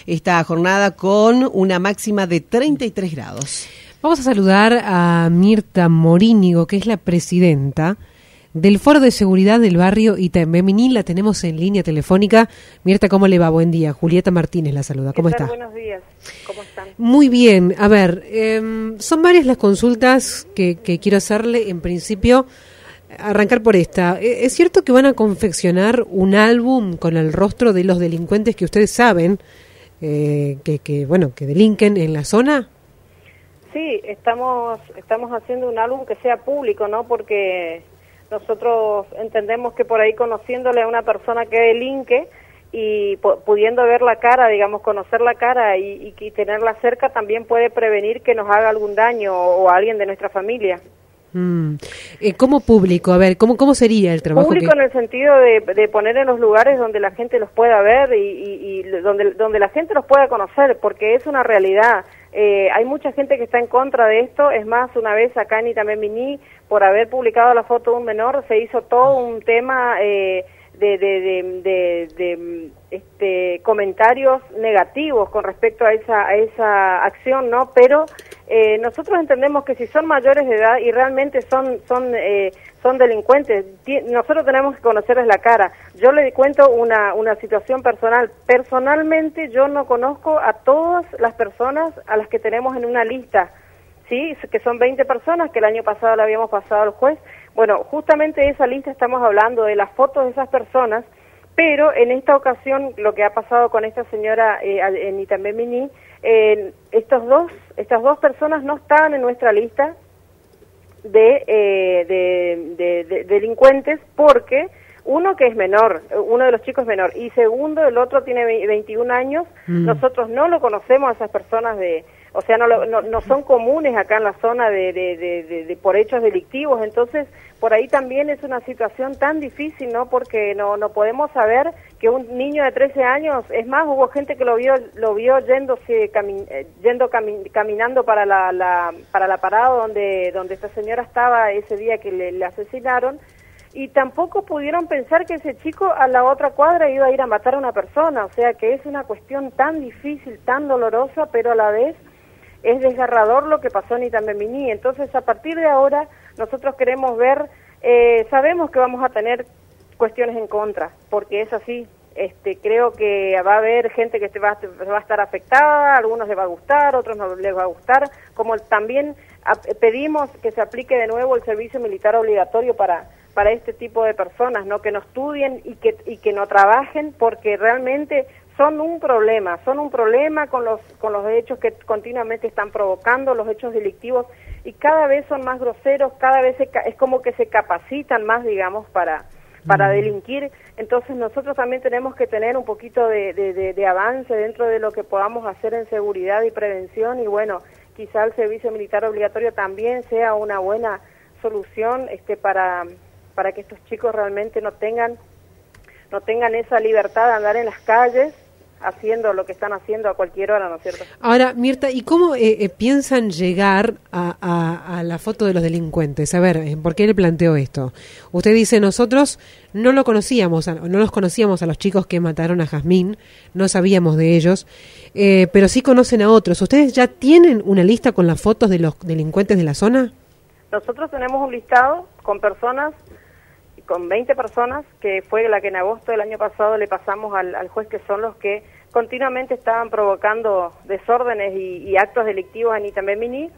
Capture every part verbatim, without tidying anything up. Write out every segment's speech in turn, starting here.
esta jornada con una máxima de treinta y tres grados. Vamos a saludar a Mirta Morínigo, que es la presidenta del Foro de Seguridad del Barrio Itambemini. La tenemos en línea telefónica. Mirta, ¿cómo le va? Buen día. Julieta Martínez la saluda. ¿Cómo está? Buenos días. ¿Cómo están? Muy bien. A ver, eh, son varias las consultas que, que quiero hacerle. En principio, arrancar por esta. ¿Es cierto que van a confeccionar un álbum con el rostro de los delincuentes que ustedes saben eh, que, que, bueno, que delinquen en la zona? Sí, estamos, estamos haciendo un álbum que sea público, ¿no? Porque nosotros entendemos que por ahí conociéndole a una persona que delinque y pudiendo ver la cara, digamos, conocer la cara y, y, y tenerla cerca, también puede prevenir que nos haga algún daño o, o a alguien de nuestra familia. Mm. Eh, ¿Cómo público? A ver, ¿cómo, cómo sería el trabajo? Público que... en el sentido de, de poner en los lugares donde la gente los pueda ver y, y, y donde, donde la gente los pueda conocer, porque es una realidad. Eh, hay mucha gente que está en contra de esto. Es más, una vez acá en Itambemini, por haber publicado la foto de un menor, se hizo todo un tema eh, de, de, de, de, de este, comentarios negativos con respecto a esa, a esa acción, ¿no? Pero eh, nosotros entendemos que si son mayores de edad y realmente son son eh, son delincuentes, nosotros tenemos que conocerles la cara. Yo le cuento una una situación personal. Personalmente yo no conozco a todas las personas a las que tenemos en una lista, sí, que son veinte personas que el año pasado le habíamos pasado al juez. Bueno, justamente de esa lista estamos hablando, de las fotos de esas personas, pero en esta ocasión lo que ha pasado con esta señora eh, en Itambemini, eh, estos dos, estas dos personas no estaban en nuestra lista de, eh, de, de, de delincuentes, porque uno que es menor, uno de los chicos es menor, y segundo, el otro tiene veintiún años, mm. Nosotros no lo conocemos a esas personas de... O sea, no, no, no son comunes acá en la zona de, de, de, de, de por hechos delictivos. Entonces, por ahí también es una situación tan difícil, ¿no? Porque no no podemos saber que un niño de trece años, es más, hubo gente que lo vio lo vio yéndose cami, yendo cami, caminando para la, la para la parada donde donde esta señora estaba ese día que le, le asesinaron, y tampoco pudieron pensar que ese chico a la otra cuadra iba a ir a matar a una persona. O sea, que es una cuestión tan difícil, tan dolorosa, pero a la vez es desgarrador lo que pasó en Itambemini. Entonces, a partir de ahora, nosotros queremos ver, eh, sabemos que vamos a tener cuestiones en contra, porque es así. Este, creo que va a haber gente que va, va a estar afectada, a algunos les va a gustar, otros no les va a gustar, como también a, pedimos que se aplique de nuevo el servicio militar obligatorio para para este tipo de personas, ¿no? Que no estudien y que y que no trabajen, porque realmente son un problema, son un problema con los con los hechos que continuamente están provocando, los hechos delictivos, y cada vez son más groseros, cada vez se, es como que se capacitan más, digamos, para para delinquir. Entonces nosotros también tenemos que tener un poquito de, de, de, de avance dentro de lo que podamos hacer en seguridad y prevención, y bueno, quizá el servicio militar obligatorio también sea una buena solución este para para que estos chicos realmente no tengan no tengan esa libertad de andar en las calles haciendo lo que están haciendo a cualquier hora, ¿no es cierto? Ahora, Mirta, ¿y cómo eh, eh, piensan llegar a, a, a la foto de los delincuentes? A ver, ¿por qué le planteo esto? Usted dice, nosotros no lo conocíamos, no los conocíamos a los chicos que mataron a Jazmín, no sabíamos de ellos, eh, pero sí conocen a otros. ¿Ustedes ya tienen una lista con las fotos de los delincuentes de la zona? Nosotros tenemos un listado con personas, con veinte personas, que fue la que en agosto del año pasado le pasamos al, al juez, que son los que continuamente estaban provocando desórdenes y, y actos delictivos en Itambemini.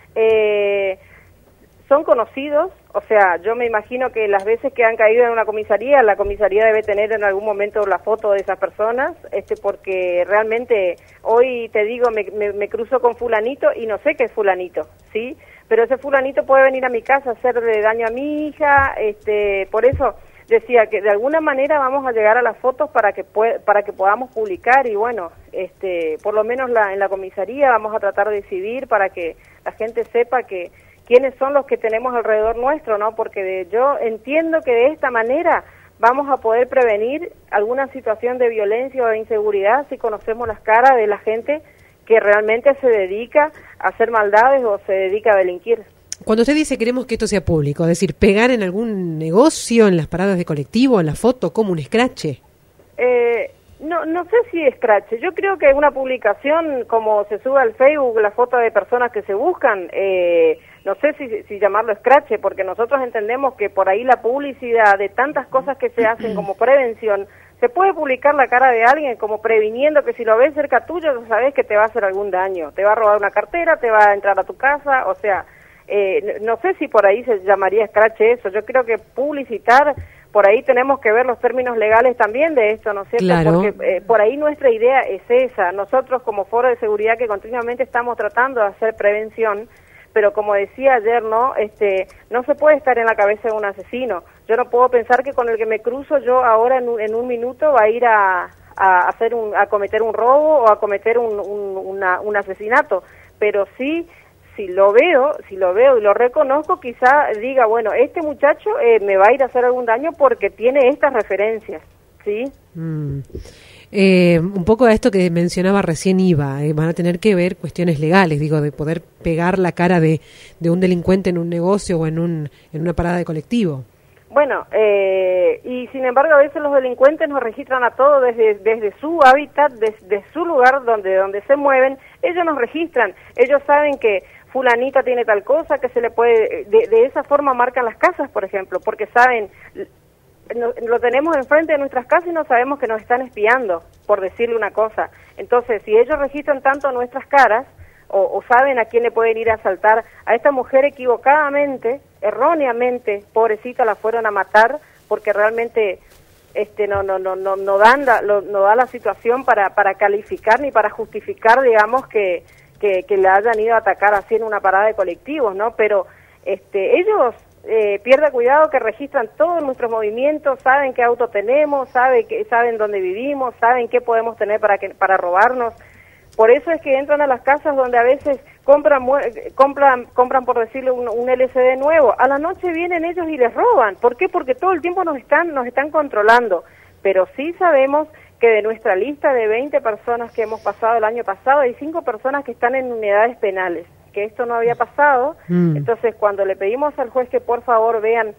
Eh, son conocidos, o sea, yo me imagino que las veces que han caído en una comisaría, la comisaría debe tener en algún momento la foto de esas personas, este, porque realmente hoy te digo, me, me, me cruzo con fulanito y no sé qué es fulanito, ¿sí? Pero ese fulanito puede venir a mi casa a hacerle daño a mi hija, este, por eso decía que de alguna manera vamos a llegar a las fotos para que pue- para que podamos publicar, y bueno, este, por lo menos la, en la comisaría vamos a tratar de decidir para que la gente sepa que quiénes son los que tenemos alrededor nuestro, ¿no? Porque de, yo entiendo que de esta manera vamos a poder prevenir alguna situación de violencia o de inseguridad si conocemos las caras de la gente que realmente se dedica a hacer maldades o se dedica a delinquir. Cuando usted dice queremos que esto sea público, es decir, pegar en algún negocio, en las paradas de colectivo, en la foto, como un escrache. Eh, No, no sé si es scratch. Yo creo que una publicación como se sube al Facebook la foto de personas que se buscan, eh, no sé si, si llamarlo scratch, porque nosotros entendemos que por ahí la publicidad de tantas cosas que se hacen como prevención, se puede publicar la cara de alguien como previniendo que si lo ves cerca tuyo, ya sabes que te va a hacer algún daño, te va a robar una cartera, te va a entrar a tu casa, o sea, eh, no sé si por ahí se llamaría scratch eso. Yo creo que publicitar, por ahí tenemos que ver los términos legales también de esto, ¿no es cierto? Claro. Porque eh, por ahí nuestra idea es esa. Nosotros como Foro de Seguridad que continuamente estamos tratando de hacer prevención, pero como decía ayer, ¿no? Este, no se puede estar en la cabeza de un asesino. Yo no puedo pensar que con el que me cruzo yo ahora en un, en un minuto va a ir a, a hacer un, a cometer un robo o a cometer un, un, una, un asesinato, pero sí, si lo veo, si lo veo y lo reconozco, quizá diga, bueno, este muchacho eh, me va a ir a hacer algún daño porque tiene estas referencias, ¿sí? Mm. Eh, un poco a esto que mencionaba recién Iva, eh, van a tener que ver cuestiones legales, digo, de poder pegar la cara de, de un delincuente en un negocio o en, un, en una parada de colectivo. Bueno, eh, y sin embargo a veces los delincuentes nos registran a todos desde, desde su hábitat, desde su lugar donde, donde se mueven, ellos nos registran, ellos saben que fulanita tiene tal cosa, que se le puede, de, de esa forma marcan las casas, por ejemplo, porque saben, no, lo tenemos enfrente de nuestras casas y no sabemos que nos están espiando, por decirle una cosa. Entonces, si ellos registran tanto nuestras caras, o, o saben a quién le pueden ir a asaltar, a esta mujer equivocadamente, erróneamente, pobrecita, la fueron a matar, porque realmente este no no no no no dan la, lo, no da la situación para para calificar ni para justificar, digamos, que que, que le hayan ido a atacar así en una parada de colectivos, ¿no? Pero este ellos eh, pierda cuidado que registran todos nuestros movimientos, saben qué auto tenemos, saben que saben dónde vivimos, saben qué podemos tener para que para robarnos. Por eso es que entran a las casas donde a veces compran compran compran por decirle un, un L C D nuevo. A la noche vienen ellos y les roban. ¿Por qué? Porque todo el tiempo nos están nos están controlando. Pero sí sabemos que de nuestra lista de veinte personas que hemos pasado el año pasado, hay cinco personas que están en unidades penales, que esto no había pasado. Mm. Entonces, cuando le pedimos al juez que por favor vean,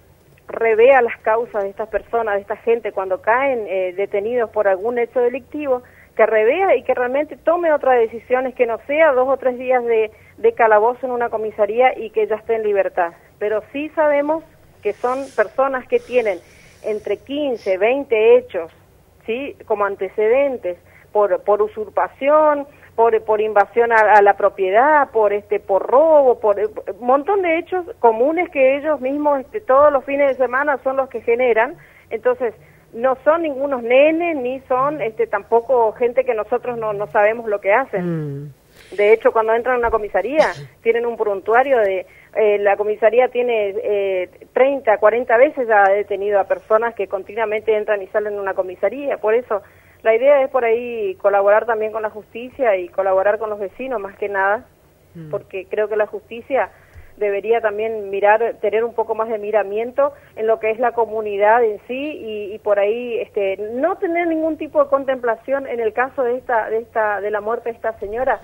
revea las causas de estas personas, de esta gente, cuando caen eh, detenidos por algún hecho delictivo, que revea y que realmente tome otras decisiones, que no sea dos o tres días de, de calabozo en una comisaría y que ya esté en libertad. Pero sí sabemos que son personas que tienen entre quince, veinte hechos, ¿sí?, como antecedentes por por usurpación, por por invasión a, a la propiedad, por este por robo, por un montón de hechos comunes que ellos mismos este, todos los fines de semana son los que generan. Entonces, no son ningunos nenes, ni son este tampoco gente que nosotros no, no sabemos lo que hacen. Mm. De hecho, cuando entran a una comisaría, tienen un prontuario de... Eh, la comisaría tiene eh, treinta, cuarenta veces ya ha detenido a personas que continuamente entran y salen de una comisaría. Por eso, la idea es por ahí colaborar también con la justicia y colaborar con los vecinos, más que nada, mm. porque creo que la justicia debería también mirar, tener un poco más de miramiento en lo que es la comunidad en sí y, y por ahí este no tener ningún tipo de contemplación en el caso de esta de esta de la muerte de esta señora,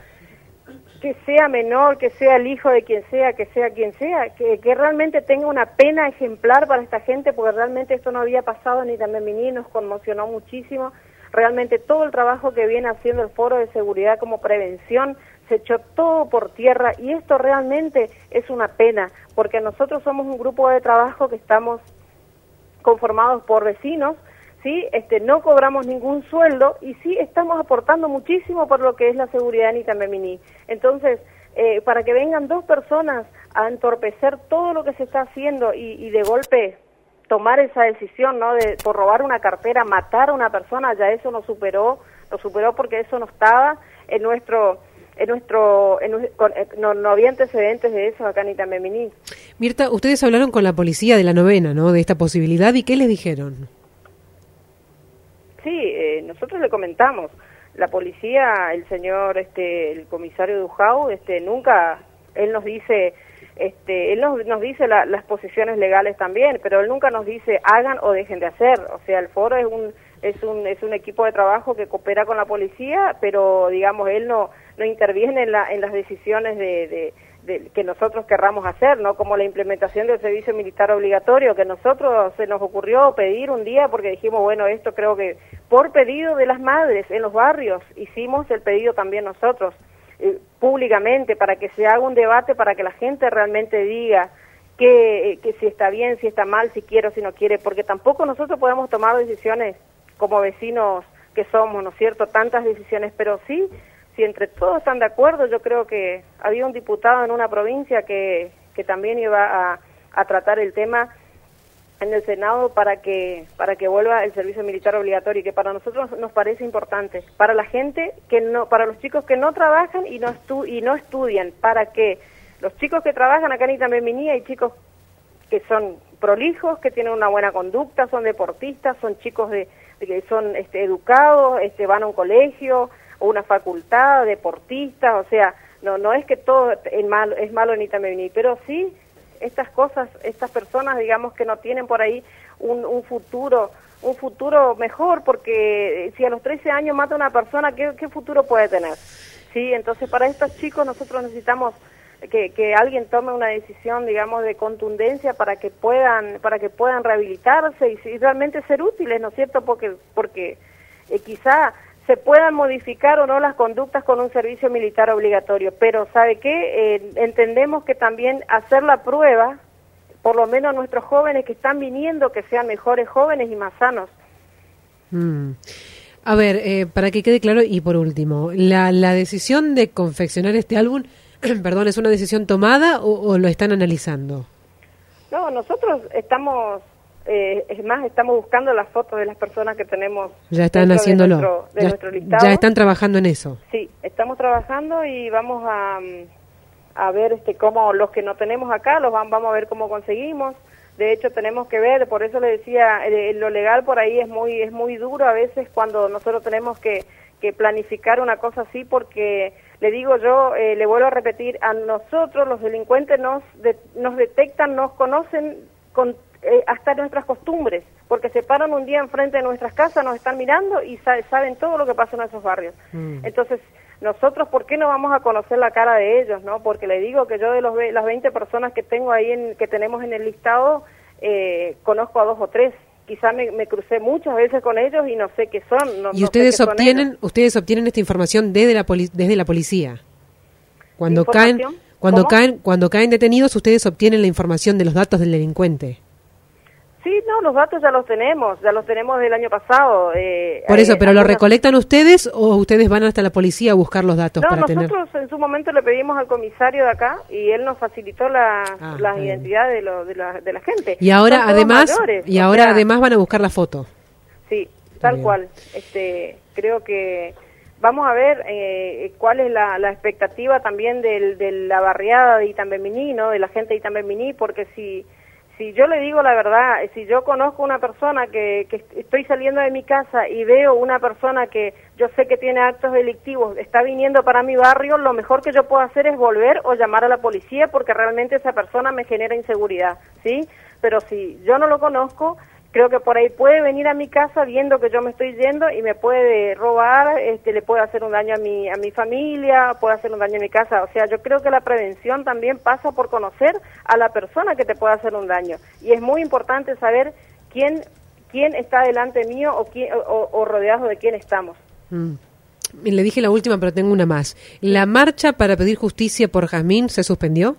que sea menor, que sea el hijo de quien sea, que sea quien sea, que, que realmente tenga una pena ejemplar para esta gente, porque realmente esto no había pasado ni también mi niño, nos conmocionó muchísimo. Realmente todo el trabajo que viene haciendo el Foro de Seguridad como prevención se echó todo por tierra y esto realmente es una pena, porque nosotros somos un grupo de trabajo que estamos conformados por vecinos, sí, este, no cobramos ningún sueldo y sí estamos aportando muchísimo por lo que es la seguridad en Itamemini. Entonces, eh, para que vengan dos personas a entorpecer todo lo que se está haciendo y, y de golpe tomar esa decisión, ¿no?, de por robar una cartera, matar a una persona, ya eso nos superó, lo superó porque eso no estaba en nuestro... En nuestro, en, con, no, no había antecedentes de eso acá en Itamemini. Mirta, ustedes hablaron con la policía de la novena, ¿no?, de esta posibilidad, ¿y qué les dijeron? Sí, eh, nosotros le comentamos. La policía, el señor, este, el comisario Dujau, este, nunca, él nos dice, este, él nos, nos dice la, las posiciones legales también, pero él nunca nos dice hagan o dejen de hacer. O sea, el foro es un, es un, es un equipo de trabajo que coopera con la policía, pero digamos él no no interviene en, la, en las decisiones de, de, de, que nosotros querramos hacer, ¿no? Como la implementación del servicio militar obligatorio, que nosotros se nos ocurrió pedir un día porque dijimos, bueno, esto creo que por pedido de las madres en los barrios, hicimos el pedido también nosotros, eh, públicamente, para que se haga un debate, para que la gente realmente diga que, que si está bien, si está mal, si quiere o si no quiere, porque tampoco nosotros podemos tomar decisiones como vecinos que somos, ¿no es cierto?, tantas decisiones, pero sí, si entre todos están de acuerdo, yo creo que había un diputado en una provincia que, que también iba a, a tratar el tema en el Senado para que para que vuelva el servicio militar obligatorio, y que para nosotros nos parece importante, para la gente que no, para los chicos que no trabajan y no estu y no estudian, para que los chicos que trabajan acá en Itambembiní, hay chicos que son prolijos, que tienen una buena conducta, son deportistas, son chicos de, de que son este, educados, este, van a un colegio o una facultad, deportistas, o sea, no no es que todo es malo, es malo en Itambembiní, pero sí estas cosas, estas personas, digamos, que no tienen por ahí un, un futuro, un futuro mejor, porque si a los trece años mata a una persona, ¿qué, qué futuro puede tener? Sí, entonces para estos chicos nosotros necesitamos que, que alguien tome una decisión, digamos, de contundencia para que puedan, para que puedan rehabilitarse y, y realmente ser útiles, ¿no es cierto? Porque, porque eh, quizá se puedan modificar o no las conductas con un servicio militar obligatorio, pero ¿sabe qué? Eh, entendemos que también hacer la prueba, por lo menos nuestros jóvenes que están viniendo, que sean mejores jóvenes y más sanos. Mm. A ver, eh, para que quede claro, y por último, ¿la, la decisión de confeccionar este álbum, perdón, es una decisión tomada o, o lo están analizando? No, nosotros estamos... Eh, es más, estamos buscando las fotos de las personas que tenemos. Ya están haciéndolo. De nuestro, de ya, nuestro listado. Ya están trabajando en eso. Sí, estamos trabajando y vamos a, a ver este cómo los que no tenemos acá, los vamos a ver cómo conseguimos. De hecho, tenemos que ver, por eso le decía, eh, lo legal por ahí es muy es muy duro a veces cuando nosotros tenemos que, que planificar una cosa así, porque le digo yo, eh, le vuelvo a repetir, a nosotros los delincuentes nos, de, nos detectan, nos conocen con Eh, hasta nuestras costumbres, porque se paran un día enfrente de nuestras casas, nos están mirando y sa saben todo lo que pasa en nuestros barrios. Mm. Entonces, nosotros, ¿por qué no vamos a conocer la cara de ellos, no? Porque le digo que yo de los las veinte personas que tengo ahí, en, que tenemos en el listado, eh, conozco a dos o tres. Quizá me, me crucé muchas veces con ellos y no sé qué son. No, ¿Y no ustedes sé qué obtienen son ustedes obtienen esta información desde la poli desde la policía? Cuando caen cuando ¿Cómo? caen cuando caen detenidos, ustedes obtienen la información de los datos del delincuente. Sí, no, los datos ya los tenemos, ya los tenemos del año pasado. Eh, Por eso, eh, ¿pero lo algunas... recolectan ustedes o ustedes van hasta la policía a buscar los datos no, para tener? nosotros en su momento le pedimos al comisario de acá y él nos facilitó la, Ah, las identidades de, lo, de, la, de la gente. Y ahora Son todos además mayores, y o ahora sea, además van a buscar la foto. Sí, Está tal bien. cual. Este, creo que vamos a ver eh, cuál es la, la expectativa también del, de la barriada de Itambembiní, ¿no? De la gente de Itambembiní, porque si Si yo le digo la verdad, si yo conozco una persona que, que estoy saliendo de mi casa y veo una persona que yo sé que tiene actos delictivos, está viniendo para mi barrio, lo mejor que yo puedo hacer es volver o llamar a la policía porque realmente esa persona me genera inseguridad, ¿sí? Pero si yo no lo conozco, creo que por ahí puede venir a mi casa viendo que yo me estoy yendo y me puede robar, este, le puede hacer un daño a mi, a mi familia, puede hacer un daño a mi casa. O sea, yo creo que la prevención también pasa por conocer a la persona que te puede hacer un daño. Y es muy importante saber quién, quién está delante mío o, quién, o, o rodeado de quién estamos. Mm. Le dije la última, pero tengo una más. ¿La marcha para pedir justicia por Jazmín se suspendió?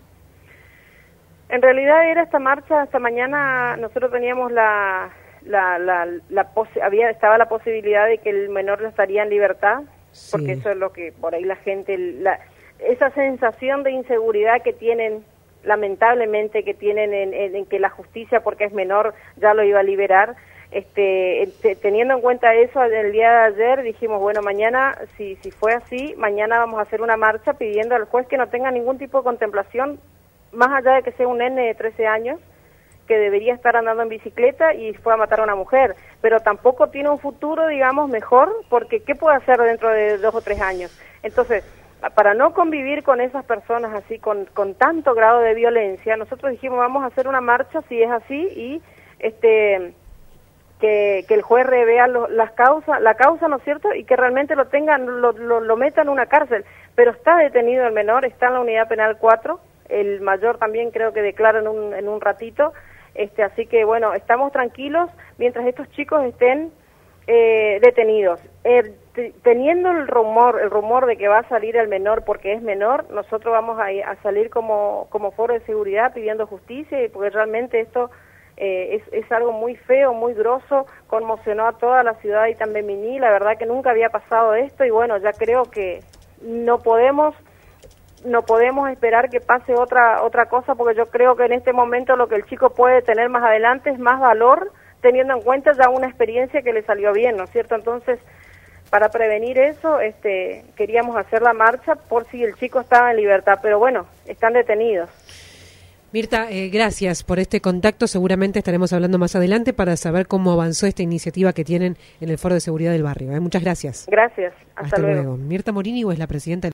En realidad era esta marcha, esta mañana nosotros teníamos la, la, la, la posi había estaba la posibilidad de que el menor estaría en libertad, sí. Porque eso es lo que por ahí la gente, la, esa sensación de inseguridad que tienen, lamentablemente que tienen en, en, en que la justicia, porque es menor, ya lo iba a liberar. Este, te, teniendo en cuenta eso, el día de ayer dijimos, bueno, mañana, si, si fue así, mañana vamos a hacer una marcha pidiendo al juez que no tenga ningún tipo de contemplación, más allá de que sea un nene de trece años, que debería estar andando en bicicleta y fue a matar a una mujer, pero tampoco tiene un futuro, digamos, mejor, porque ¿qué puede hacer dentro de dos o tres años? Entonces, para no convivir con esas personas así, con, con tanto grado de violencia, nosotros dijimos, vamos a hacer una marcha, si es así, y este que, que el juez revea lo, las causas, la causa, ¿no es cierto?, y que realmente lo tengan, lo, lo, lo metan en una cárcel. pero está detenido el menor, está en la unidad penal cuatro, el mayor también creo que declara en un, en un ratito, este, así que bueno, estamos tranquilos mientras estos chicos estén eh, detenidos. Eh, t- teniendo el rumor, el rumor de que va a salir el menor porque es menor, nosotros vamos a, a salir como, como foro de seguridad pidiendo justicia, y porque realmente esto eh, es, es algo muy feo, muy groso, conmocionó a toda la ciudad y también Bemini, la verdad que nunca había pasado esto, y bueno, ya creo que no podemos no podemos esperar que pase otra otra cosa, porque yo creo que en este momento lo que el chico puede tener más adelante es más valor, teniendo en cuenta ya una experiencia que le salió bien, ¿no es cierto? Entonces, para prevenir eso, este, queríamos hacer la marcha por si el chico estaba en libertad, pero bueno, están detenidos. Mirta, eh, gracias por este contacto. Seguramente estaremos hablando más adelante para saber cómo avanzó esta iniciativa que tienen en el Foro de Seguridad del Barrio. ¿eh? Muchas gracias. Gracias. Hasta, Hasta luego. luego. Mirta Morínigo es la presidenta